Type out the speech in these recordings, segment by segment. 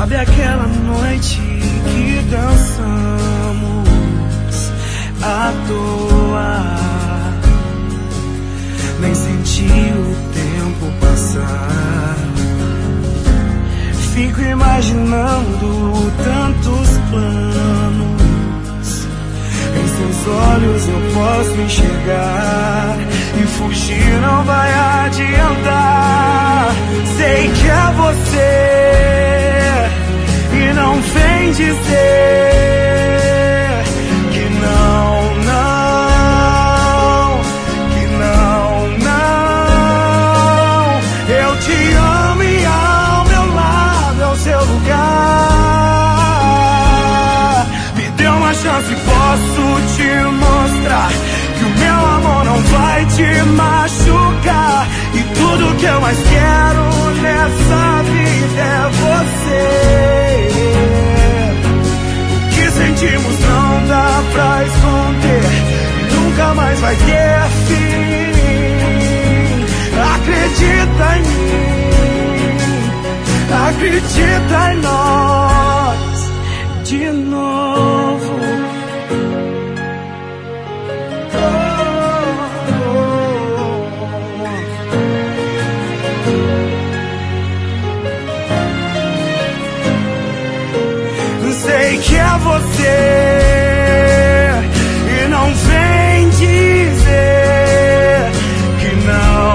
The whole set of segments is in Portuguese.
Sabe aquela noite que dançamos à toa? Nem senti o tempo passar. Fico imaginando tantos planos. Em seus olhos eu posso enxergar, e fugir não vai adiantar. Sei que é você, e não vem dizer que não, não, que não, não. Eu te amo e ao meu lado é o seu lugar. Me dê uma chance, posso te mostrar que o meu amor não vai te machucar. E tudo que eu mais quero nessa vida é você. O que sentimos não dá pra esconder, e nunca mais vai ter fim. Acredita em mim, acredita em nós de novo. Sei que é você, e não vem dizer que não,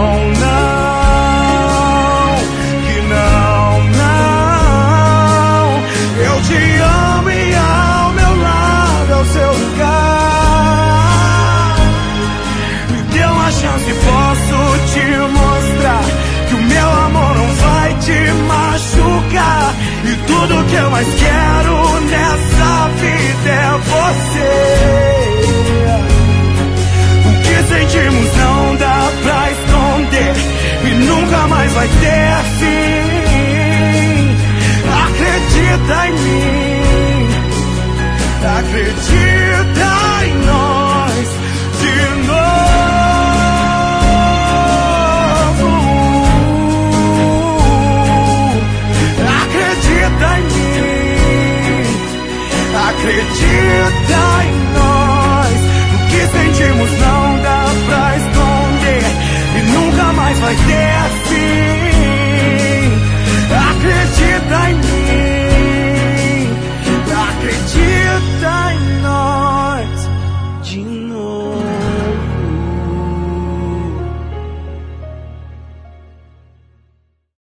não, que não, não. Eu te amo e ao meu lado é o seu lugar. Me dê uma chance, posso te mostrar que o meu amor não vai te machucar. E tudo que eu mais quero